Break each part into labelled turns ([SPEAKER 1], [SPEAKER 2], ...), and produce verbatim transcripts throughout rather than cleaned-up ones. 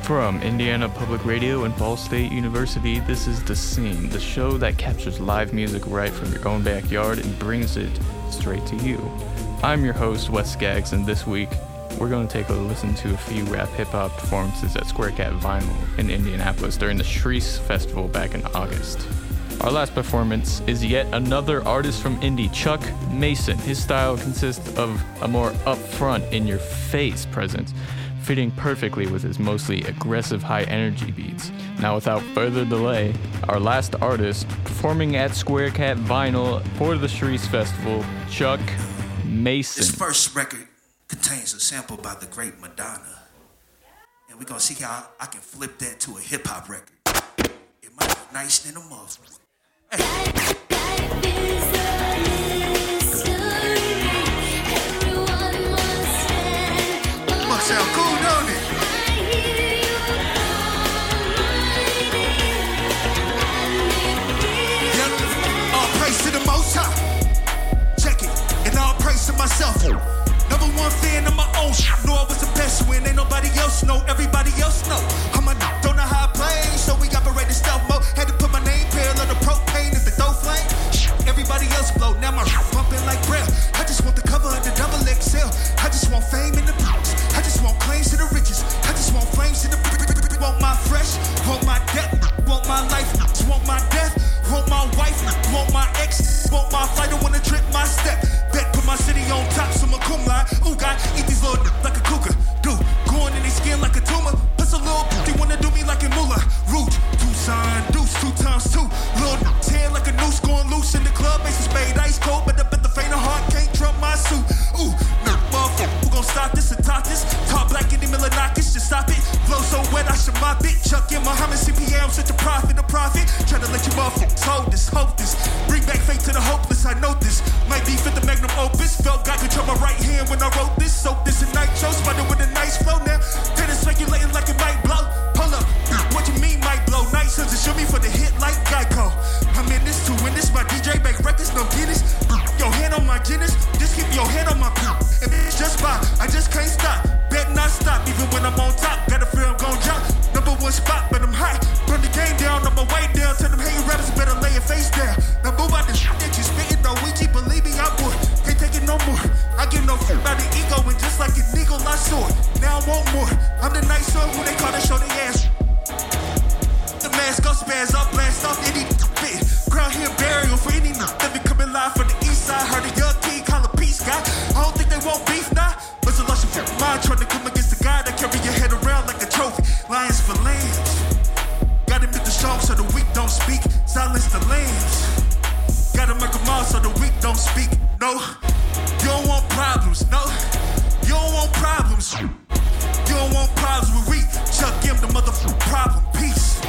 [SPEAKER 1] From Indiana Public Radio and Ball State University, this is The Scene, the show that captures live music right from your own backyard and brings it straight to you. I'm your host, Wes Skaggs, and this week, we're going to take a listen to a few rap hip-hop performances at Square Cat Vinyl in Indianapolis during the Shreese Festival back in August. Our last performance is yet another artist from Indy, Chuck Mason. His style consists of a more upfront, in-your-face presence, fitting perfectly with his mostly aggressive high-energy beats. Now, without further delay, our last artist performing at Square Cat Vinyl for the Shreese Festival, Chuck Mason.
[SPEAKER 2] This first record contains a sample by the great Madonna, and we're gonna see how I can flip that to a hip-hop record. It might be nice than a motherfucker. Hey. Must sound cool, don't it? Yep. All praise to the Most High. Check it, and all praise to myself. Number one fan of my own shit. Know I was the best when ain't nobody else know. Everybody else know. I'm a don't know how I play, so we operated stealth mode. Had to put my name parallel to propane if the dough flame. Everybody else blow, now my pumping like braille. I just want the cover of the double X L. I just want fame in the box. I just want claims to the riches. I just want flames to the want my fresh, want my death, want my life, want my death, want my wife, want my ex, want my flight, I wanna trip my step. Bet put my city on top, so my cum lie. Ooh, God, eat these little like a cougar. Dude, going in their skin like a tumor. Plus a little, they wanna do me like a mullah. Root, Tucson, deuce, two times two. Little tan like a noose going loose in the club. Makes a spade ice cold, but up at the faint of heart can't trump my suit. Ooh, no, motherfucker, who gon' stop this and top this? Talk black in the middle of knockers, just stop it. Flow so wet, I should mop it. Chuck in Muhammad C P A, I'm such a prophet, a prophet. Try to let you motherfuckers hold this, hope this. Bring back faith to the hopeless, I know this. Might be fit the magnum opus. Felt God control my right hand when I wrote this. Soak this in nitro, spider with a nice flow now. Then it's speculating like it might blow. Pull up, what you mean might blow? Nice sons and show me for the hit like Geico. I'm in this to win this, my D J make records, no Guinness. Your hand on my Guinness, just keep your hand on my pimp. And it's just fine, I just can't stop. Bet not stop, even when I'm on top. Got a fear I'm gon' drop. Number one spot, but I'm hot. Burn the game down, on my way down. Tell them hating rappers better lay your face down. Now move out the shit that you spittin', though we keep believing I would. Can't take it no more. I give no fuck about the ego, and just like an eagle, I saw it. Now I want more. I'm the nice son who they call to show their ass. The mask go spaz up, blast off any bit. Crown here burial for any nut. Let me coming live from the east side. Heard a young king call a peace guy. I don't think they want beef now. But it's a lush of mind trying to come against the guy that carry your head around like a trophy. Lions for lambs. Gotta make the strong so the weak don't speak. Silence the lambs. Gotta make them all so the weak don't speak. No, you don't want problems. No, you don't want problems. You don't want problems with weak. Chuck him the motherfucking problem. Peace.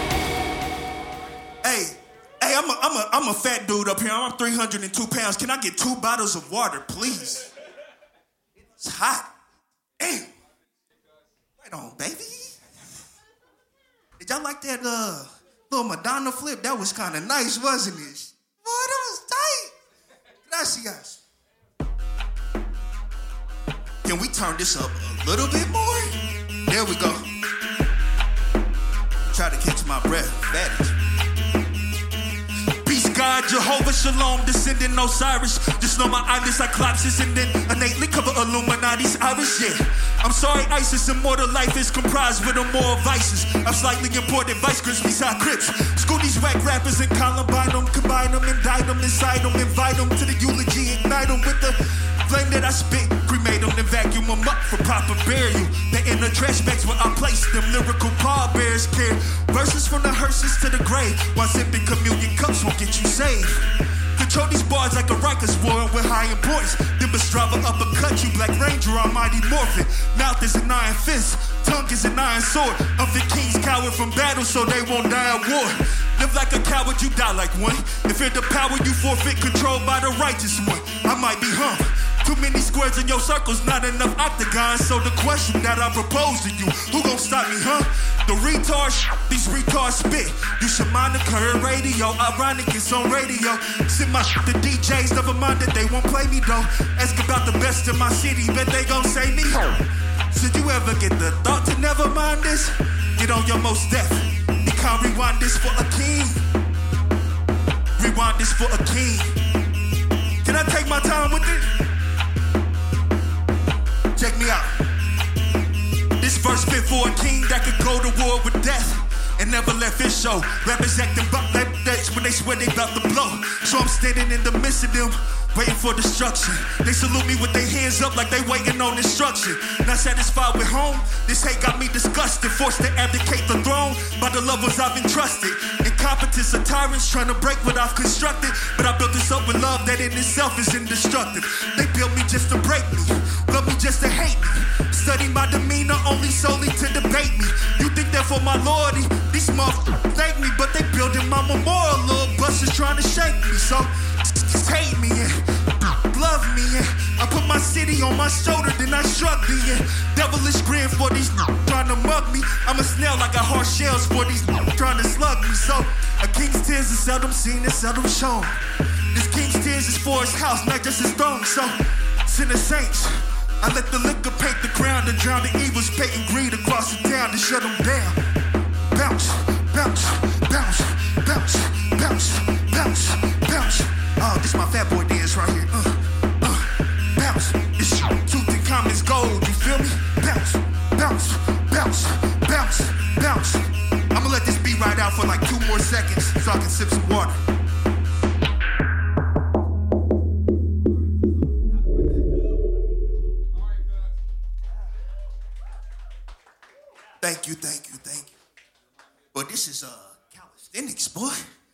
[SPEAKER 2] Hey, hey, I'm a, I'm a, I'm a fat dude up here. I'm three hundred two pounds. Can I get two bottles of water, please? It's hot. Damn. Right on, baby. Did y'all like that uh, little Madonna flip? That was kind of nice, wasn't it? Boy, that was tight. Gracias. Can we turn this up a little bit more? There we go. Try to catch my breath. That is. God, Jehovah Shalom, descending Osiris. Just know my eyelids like Cyclopsis and then innately cover Illuminati's iris, yeah. I'm sorry, ISIS, immortal life is comprised with immoral vices. I'm slightly imported vice grips beside Crips. School these whack rappers and Columbine them, combine them, indict them, incite them, invite them to the eulogy, ignite them with the flame that I spit, cremate them, then vacuum them up for proper burial. They in the trash bags where I place them, lyrical pallbearers care. Verses from the hearses to the grave, while sipping communion cups won't get you saved. Control these bars like a Rikers war with high importance. Then Bestrava uppercut you, Black Ranger, Almighty Morphin. Mouth is an iron fist, tongue is an iron sword. Of the kings coward from battle so they won't die at war. Live like a coward, you die like one. If you're the power, you forfeit control by the righteous one. I might be hung. Too many squares in your circles, not enough octagons. So the question that I propose to you, who gon' stop me, huh? The retards, these retards spit. You should mind the current radio. Ironic, it's on radio. Send my shit to D Js, never mind that they won't play me though. Ask about the best in my city, bet they gon' say me. Should you ever get the thought to never mind rewind this? Get on your most deaf. You can't rewind this for a king. Rewind this for a king. Can I take my time with it? Check me out. This verse fit for a king that could go to war with death and never left his show. Rappers acting about like that's when they swear they about to blow. So I'm standing in the midst of them, waiting for destruction. They salute me with their hands up like they waiting on instruction. Not satisfied with home, this hate got me disgusted. Forced to abdicate the throne by the loved ones I've entrusted. Incompetence of tyrants trying to break what I've constructed. But I built this up with love that in itself is indestructible. They built me just to break me, love me just to hate me. Study my demeanor only solely to debate me. You think that for my loyalty, these motherfuckers thank me, but they building my memorial. Little busters trying to shake me, so just hate me and love me and I put my city on my shoulder, then I shrug the and devilish grin for these trying to mug me. I'm a snail, I got hard shells for these trying to slug me. So a king's tears is seldom seen and seldom shown. This king's tears is for his house, not just his throne. So send the saints, I let the liquor paint the ground and drown the evils, painting greed across the town to shut them down. Bounce, bounce, bounce, bounce, bounce, bounce, bounce. Oh, this my fat boy dance right here. Uh, uh, bounce. This truth and commons gold. You feel me? Bounce, bounce, bounce, bounce, bounce. I'ma let this beat ride out for like two more seconds so I can sip some water. Thank you, thank you, thank you. But this is uh calisthenics, boy.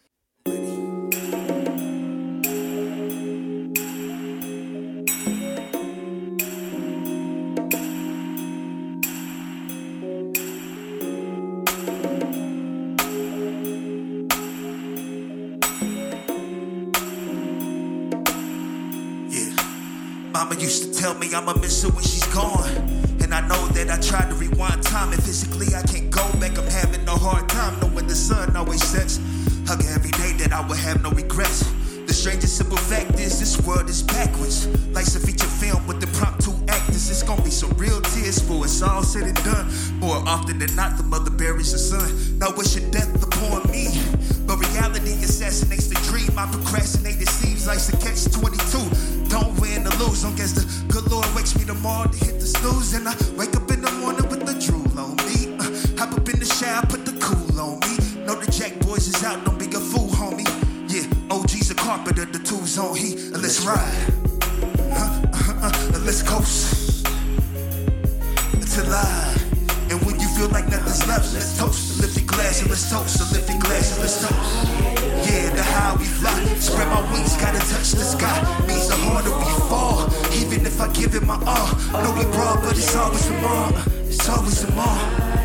[SPEAKER 2] Mama used to tell me I'ma miss her when she's gone. And I know that I tried to rewind time, and physically I can't go back. I'm having a hard time knowing the sun always sets. Hug her every day that I would have no regrets. The strangest simple fact is this world is backwards. Life's a feature film with impromptu actors. It's gonna be some real tears for us all said and done. More often than not, the mother buries her son. Now wishing death upon me, but reality assassinates the dream. I procrastinate, it seems life's a catch twenty-two. Don't win or lose, long as the good Lord wakes me tomorrow to hit the snooze. And I wake up in the morning with the drool on me. Uh, hop up in the shower, put the cool on me. Know the Jack boys is out, don't be a fool, homie. Yeah, O G's a carpenter, the tools on he. Uh, let's ride, uh, uh, uh, uh, let's coast until I. And when you feel like nothing's left, let's toast. Lift your glass and let's toast. Lift your glass and let's toast. Yeah, the high we fly. Spread my wings, gotta touch the sky. Means the harder we fall. Even if I give it my all. I know we broad, but it's always some more. It's always some more.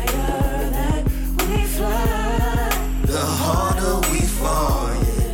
[SPEAKER 2] The harder we fall.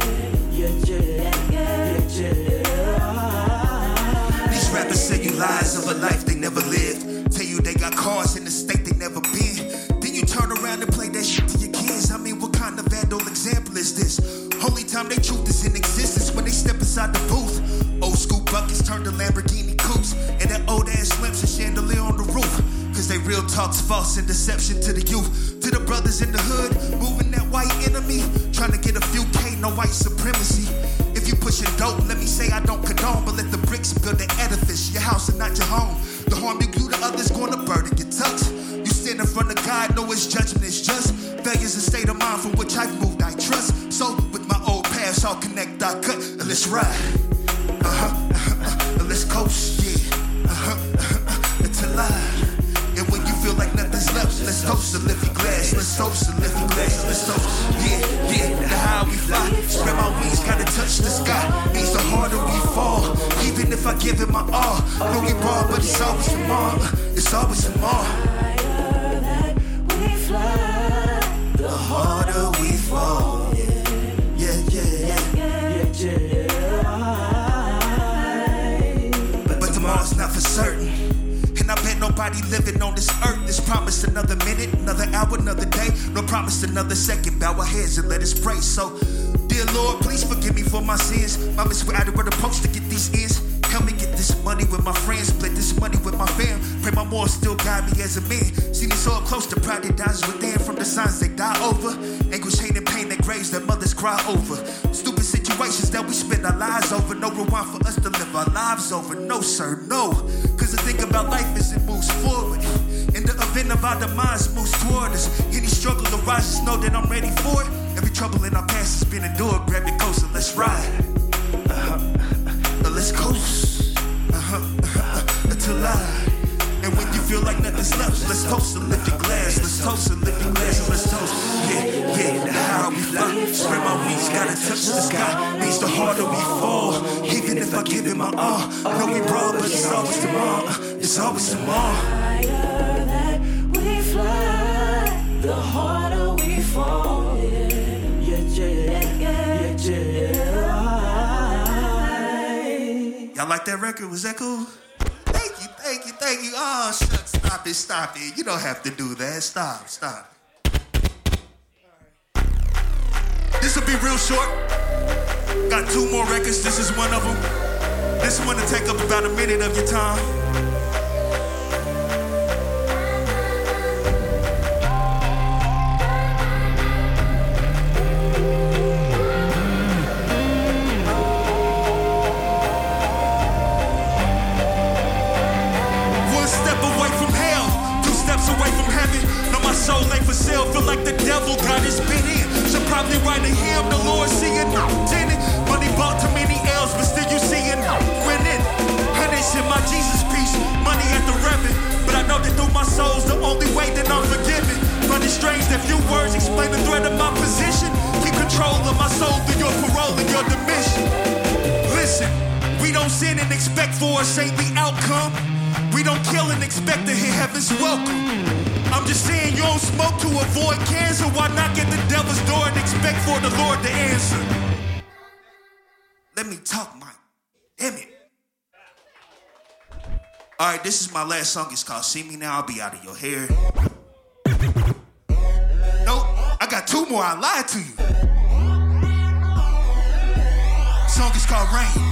[SPEAKER 2] These rappers say you lies of a life they never lived. Tell you they got cars in the state they never been. Then you turn around and play that shit to your kids. I mean, what kind of adult example is this? Only time they truth is in existence when they step inside the booth. Old school buckets turn to Lamborghini coupes. And that old ass lamps and chandelier on the roof. Cause they real talk's false and deception to the youth. To the brothers in the hood, moving that white enemy. Trying to get a few K, no white supremacy. If you pushing dope, let me say I don't condone. But let the bricks build the edifice, your house and not your home. The harm you do to others gonna burn and get touched. You stand in front of God, know his judgment is just. Failure's a state of mind from which I've moved, I trust. So with my old past, I'll connect, I cut, and let's ride. Uh-huh, uh-huh, uh, let's coast, yeah. Uh-huh, uh-huh, until I. And when you feel like nothing's left, let's toast to lift your glass. Let's toast to lift your glass. Let's toast. Yeah, yeah, the high we fly. Spread my wings, gotta touch the sky. Means the harder we fall. Even if I give it my all. I know we raw, but it's always some more. It's always some more. The harder we fall. Yeah, yeah, yeah, yeah. But, but tomorrow's not for certain. And I bet nobody living on this earth is promised another minute, another hour, another day. No promised another second. Bow our heads and let us pray. So, dear Lord, please forgive me for my sins. Mama's where I were supposed to get these ends. Help me get this money with my friends, split this money with my fam. Pray my morals still guide me as a man. See me so up close to pride that dies within from the signs they die over. Anguish, hate, and pain that graves that mothers cry over. Stupid situations that we spend our lives over. No rewind for us to live our lives over. No, sir, no. Cause the thing about life is it moves forward. In the event of our demise moves toward us. Any struggle arises, know that I'm ready for it. Every trouble in our past has been endured. Grab it closer, let's ride. Uh-huh. Uh, let's coast. Uh-huh. Uh-huh. Until I. And when you feel like nothing's left, let's toast and lift your glass. Let's toast and lift your glass and let's toast. Yeah, yeah, the higher we fly. Spread my wings, gotta touch the sky. Means the harder we fall. Even if I give it my all. I know we brawl, but it's always tomorrow. It's always tomorrow.
[SPEAKER 3] The higher that we fly, the harder we fall. Yeah, yeah, yeah, yeah, yeah.
[SPEAKER 2] Y'all like that record? Was that cool? Thank you, thank you, thank you. Oh, shucks, stop it, stop it. You don't have to do that. Stop, stop. This will be real short. Got two more records. This is one of them. This one to take up about a minute of your time. Soul ain't for sale, feel like the devil got his bit in. Should probably write a hymn, the Lord seeing tinted. Money bought too many L's, but still you seeing winning. Hundreds in my Jesus piece, money at the revenue. But I know that through my soul's the only way that I'm forgiven. But it's strange that few words explain the threat of my position. Keep control of my soul through your parole and your dimension. Listen, we don't sin and expect for a saintly outcome. We don't kill and expect to hear heaven's welcome. I'm just saying you don't smoke to avoid cancer. Why not get the devil's door and expect for the Lord to answer? Let me talk, Mike. Damn it. All right, this is my last song. It's called See Me Now, I'll Be Out of Your Hair. Nope, I got two more. I lied to you. The song is called Rain.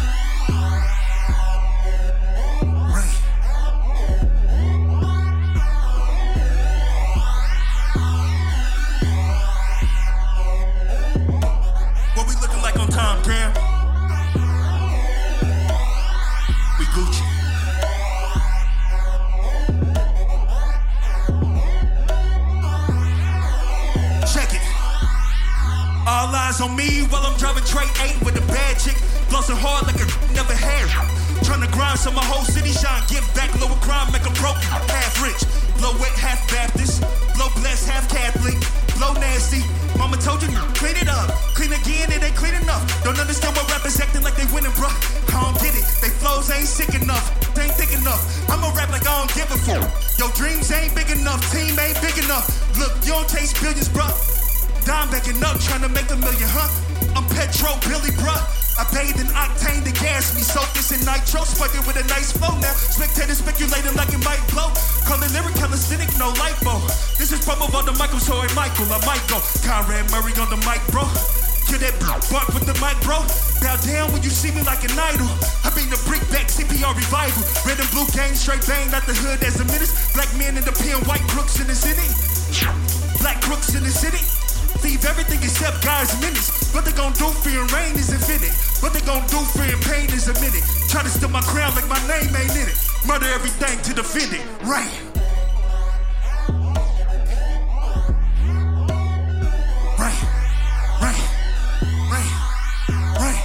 [SPEAKER 2] Tom Cam. We Gucci. Check it. All eyes on me while I'm driving Trey eight with a bad chick. Flossing hard like a never had. Trying to grind so my whole city shine. Give back lower crime, make a broke, half rich. Blow wet, half Baptist. Blow blessed, half Catholic. Blow nasty. Mama told you, clean it up. Clean again, it ain't clean enough. Don't understand why rappers acting like they winning, bruh. I don't get it. They flows ain't sick enough. They ain't thick enough. I'ma rap like I don't give a fuck. Your dreams ain't big enough. Team ain't big enough. Look, you don't taste billions, bruh. Dime backing up, trying to make a million, huh? I'm Petro Billy, bruh. I bathed in octane to gas me. Soak this in nitro, sparking with a nice flow now. Spectators speculating like it might blow. Call it lyric calisthenic, no lipo. This is promo on the Michael, so it Michael, I might go. Conrad Murray on the mic, bro. Kill that bark with the mic, bro. Bow down when you see me like an idol. I bring the brick back, C P R revival. Red and blue gang, straight bang, out the hood as a menace. Black men in the pen, white crooks in the city. Black crooks in the city. Leave everything except God's minutes. What they gon' do, fear and rain is infinite. What they gon' do, fear and pain is a minute. Try to steal my crown like my name ain't in it. Murder everything to defend it. Rain. Rain. Rain. Rain. Rain.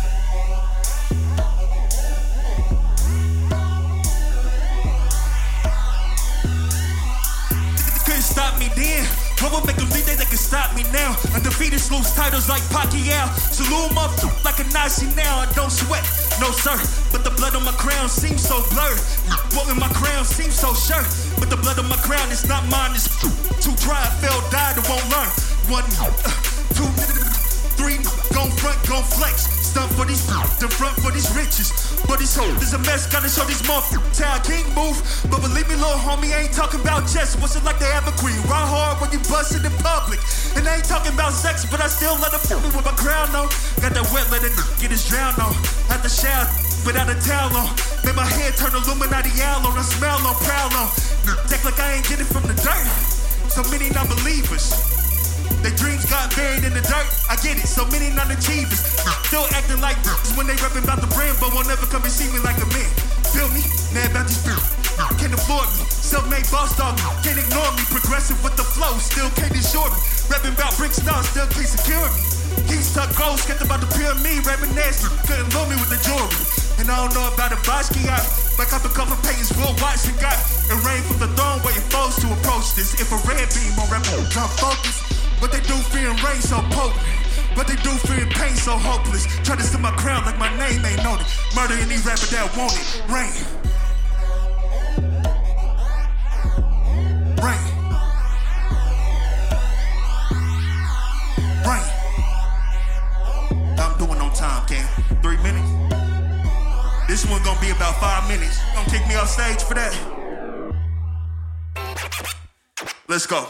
[SPEAKER 2] They couldn't stop me then. What would make them think that they can stop me now? Undefeated sleuths titles like Pacquiao. Salute them up like a Nazi now. I don't sweat, no sir. But the blood on my crown seems so blurred. What in my crown seems so sure. But the blood on my crown is not mine. It's too dry, fell, died, it won't learn. One, uh, two, three, gon' front, gon' flex. Stunt for these, the front for these riches. But this hoe is a mess, gotta show these motherfuckers how I king move. But believe me, little homie, I ain't talking about chess. What's it like to have a queen? Ride hard when you bust it in public. And I ain't talking about sex, but I still let her fuck me with my crown on. Got that wet, let it get his drown on. At the shower, without a towel on. Made my head turn Illuminati owl on. I smell on, prowl on. Act like I ain't get it from the dirt. So many non-believers. Their dreams got buried in the dirt. I get it, so many non-achievers. Still acting like when they rapping about the brand, but won't never come and see me like a man. Feel me? Mad about these bills. Can't afford me. Self-made boss dog. Can't ignore me. Progressive with the flow. Still can't insure me. Rapping about brick stars. Still can't secure me. Keys tuck goals. Kept about the pyramid. Rapping nasty. Couldn't lure me with the jewelry. And I don't know about a Basquiat. Like up a couple paintings. Will Watson got a rain from the throne. Waiting foes to approach this. If a red beam on rap, I'm focused. But they do fearing rain so potent. But they do fearing pain so hopeless. Try to steal my crown like my name ain't on it. Murder any rapper that want it. Rain. Rain. Rain. I'm doing on time, Cam. Three minutes. This one gonna be about five minutes. Gonna kick me off stage for that. Let's go.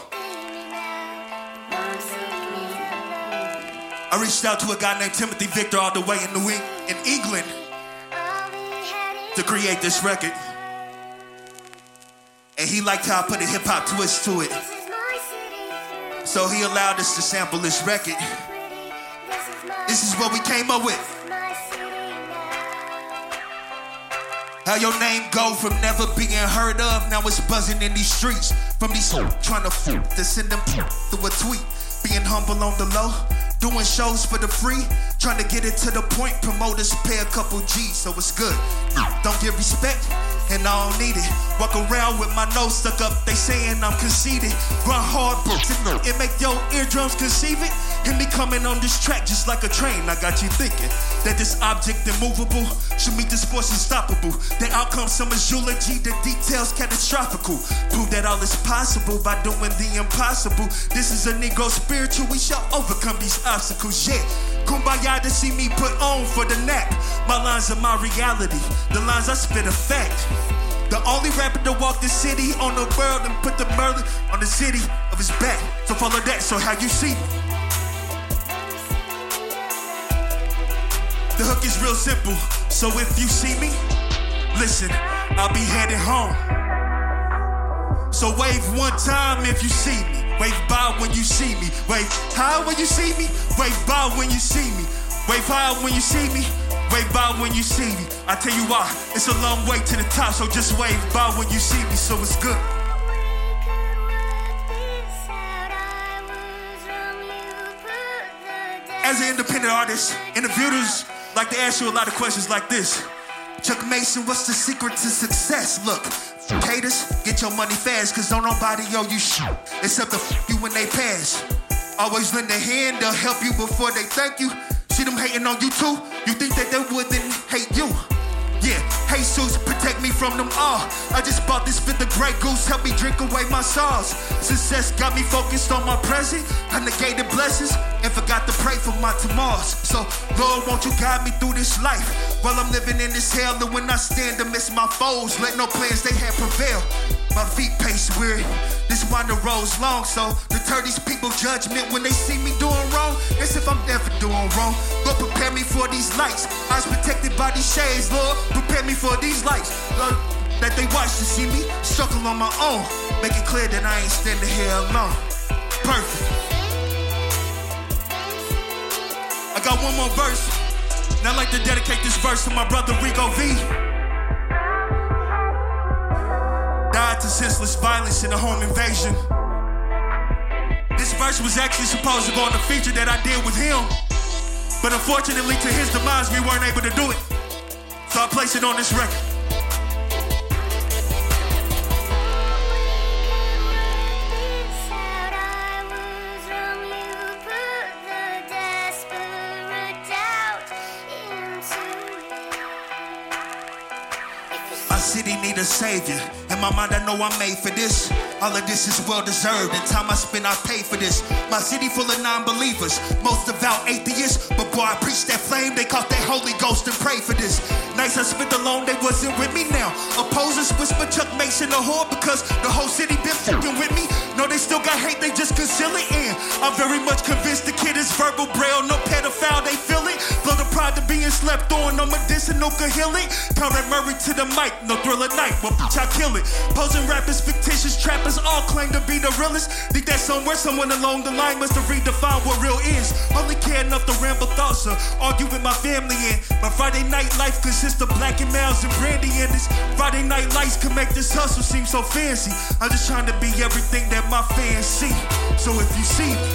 [SPEAKER 2] I reached out to a guy named Timothy Victor all the way in New England, in England to create this record. And he liked how I put a hip-hop twist to it. So he allowed us to sample this record. This is what we came up with. How your name go from never being heard of, now it's buzzing in these streets. From these hoes trying to fool, to send them through a tweet. Being humble on the low, doing shows for the free. Trying to get it to the point, promoters pay a couple G's, so it's good. Don't get respect, and I don't need it. Walk around with my nose stuck up, they saying I'm conceited. Run hard, bro, it make your eardrums conceive it. And me coming on this track just like a train, I got you thinking that this object immovable should meet this force unstoppable. The outcome, summer's eulogy, the details catastrophical. Prove that all is possible by doing the impossible. This is a Negro spiritual, we shall overcome these obstacles, yeah. Kumbaya to see me put on for the nap. My lines are my reality, the lines I spit are fact. The only rapper to walk the city on the world and put the murder on the city of his back. So follow that, so how you see me. The hook is real simple, so if you see me, listen, I'll be headed home. So wave one time if you see me. Wave by when you see me. Wave high when you see me. Wave by when you see me. Wave high when you see me. Wave by when you see me. I tell you why, it's a long way to the top, so just wave by when you see me, so it's good. As an independent artist, interviewers like to ask you a lot of questions like this. Chuck Mason, what's the secret to success? Look, haters, get your money fast, cause don't nobody owe you shit, except to f*** you when they pass. Always lend a hand, they'll help you before they thank you. See them hating on you too? You think that they wouldn't hate you? Yeah, Jesus, protect me from them all. I just bought this for the Grey Goose, help me drink away my sorrows. Success got me focused on my present. I negated blessings and forgot to pray for my tomorrows. So, Lord, won't you guide me through this life while I'm living in this hell? And when I stand amidst my foes, let no plans they have prevail. My feet pace weary, this wonder road's long, so deter these people judgment when they see me doing wrong. As if I'm never doing wrong. Lord, prepare me for these lights. I was protected by these shades, Lord. Prepare me for these lights. Lord, that they watch to see me struggle on my own. Make it clear that I ain't standing here alone. Perfect. I got one more verse, and I'd like to dedicate this verse to my brother Rico V. Died to senseless violence in a home invasion. This verse was actually supposed to go on the feature that I did with him, but unfortunately to his demise we weren't able to do it. So I place it on this record. My city need a savior. In my mind, I know I'm made for this. All of this is well deserved. And time I spend, I pay for this. My city full of non-believers, most devout atheists. But boy, I preach that flame. They caught that Holy Ghost and pray for this. Nights I spent alone, they wasn't with me now. Opposers whisper Chuck Mason a whore because the whole city been fucking with me. No, they still got hate, they just conceal it in. I'm very much convinced the kid is verbal braille, no pedophile, they feel it. Flow the pride to being slept on, no medicinal could heal it. Conrad Murray to the mic, no Thriller night, well bitch I kill it. Posing rappers, fictitious trappers, all claim to be the realest. Think that somewhere, someone along the line must have redefined what real is. Only care enough to ramble thoughts or argue with my family in. My Friday night life consists of black and males and brandy, and this Friday night lights can make this hustle seem so fancy. I'm just trying to be everything that my fans see. So if you see me,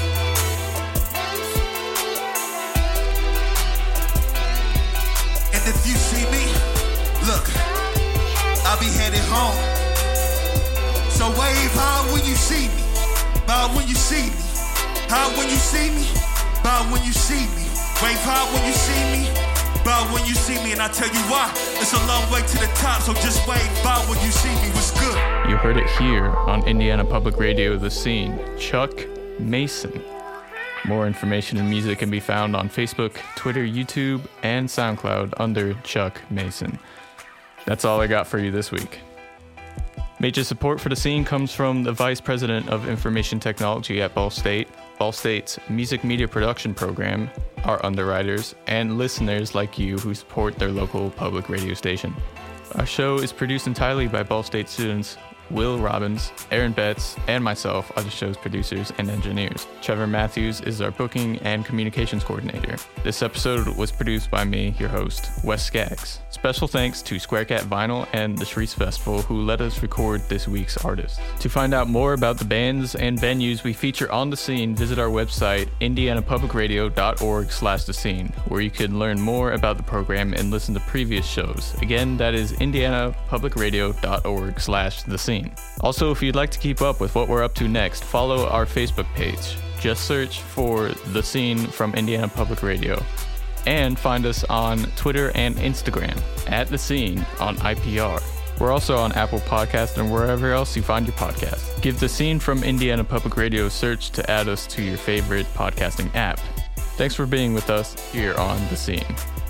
[SPEAKER 2] and if you see me, look, I'll be headed home. So wave high when you see me, bow when you see me, high when you see me, bow when you see me, wave high when you see me, bow when you see me, and I tell you why, it's a long way to the top, so just wave, bow when you see me, what's good?
[SPEAKER 1] You heard it here on Indiana Public Radio, The Scene, Chuck Mason. More information and music can be found on Facebook, Twitter, YouTube, and SoundCloud under Chuck Mason. That's all I got for you this week. Major support for The Scene comes from the Vice President of Information Technology at Ball State, Ball State's Music Media Production Program, our underwriters, and listeners like you who support their local public radio station. Our show is produced entirely by Ball State students Will Robbins, Aaron Betts, and myself are the show's producers and engineers. Trevor Matthews is our booking and communications coordinator. This episode was produced by me, your host, Wes Skaggs. Special thanks to Squarecat Vinyl and the Shreese Festival who let us record this week's artist. To find out more about the bands and venues we feature on The Scene, visit our website, indianapublicradio.org slash The Scene, where you can learn more about the program and listen to previous shows. Again, that is indianapublicradio.org slash The Scene. Also, if you'd like to keep up with what we're up to next, follow our Facebook page. Just search for The Scene from Indiana Public Radio. And find us on Twitter and Instagram, at The Scene on I P R. We're also on Apple Podcasts and wherever else you find your podcast. Give The Scene from Indiana Public Radio a search to add us to your favorite podcasting app. Thanks for being with us here on The Scene.